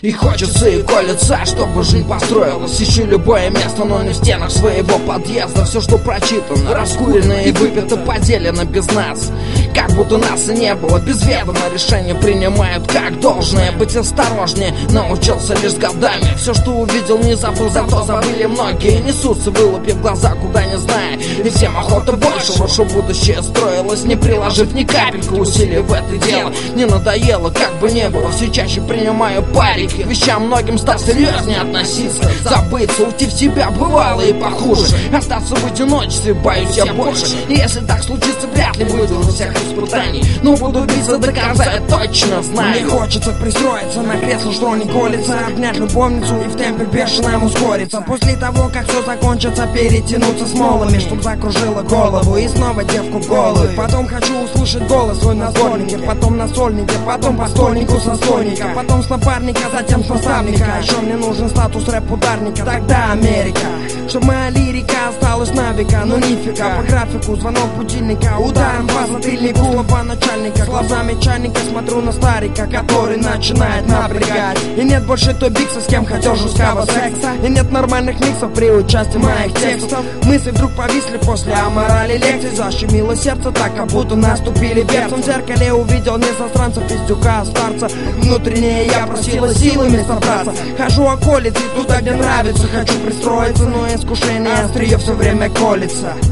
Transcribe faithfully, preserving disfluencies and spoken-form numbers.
И хочется и колется, чтобы жизнь построилась. Ищу любое место, но не в стенах своего подъезда. Все, что прочитано, раскурено и выпито, поделено без нас, как будто нас и не было. Без ведома решения принимают как должное. Быть осторожнее научился лишь с годами. Все, что увидел, не забыл, зато забыли многие. Несутся, вылупив глаза, куда не зная. И всем охота больше, лучше будущее строилось, не приложив ни капельку усилий в это дело. Не надоело, как бы не было, все чаще принимаю парик. К вещам многим стал серьезнее относиться. Забыться, уйти в себя бывало и похуже. Остаться в одиночестве боюсь я больше. И если так случится, вряд ли выйду на всех испытаний, но буду биться до конца, я точно знаю. Мне хочется пристроиться на кресло, что не колется, обнять любовницу и в темпе бешеном ускориться. После того, как все закончится, перетянуться с молами, чтоб закружила голову и снова девку в голову. Потом хочу услышать голос свой на сборнике, потом на сольнике, потом по стольнику со стольника, потом с напарника, затем с наставника. Еще мне нужен статус рэп-ударника, тогда Америка, чтоб моя лирика осталась на века. Но нифига, по графику звонок будильника, ударом по затыльнику слова начальника. Глазами чайника смотрю на старика, который начинает напрягать. И нет больше той бикса, с кем хотел жесткого секса. И нет нормальных миксов при участии моих текстов. Мысли вдруг повисли после аморали лекций. Защемило сердце так, как будто наступили берцем. В зеркале увидел не засранца, пиздюка, старца. Внутреннее я просила силами собраться. Хожу околицей туда, где нравится, хочу пристроиться, но искушение острие все время колется.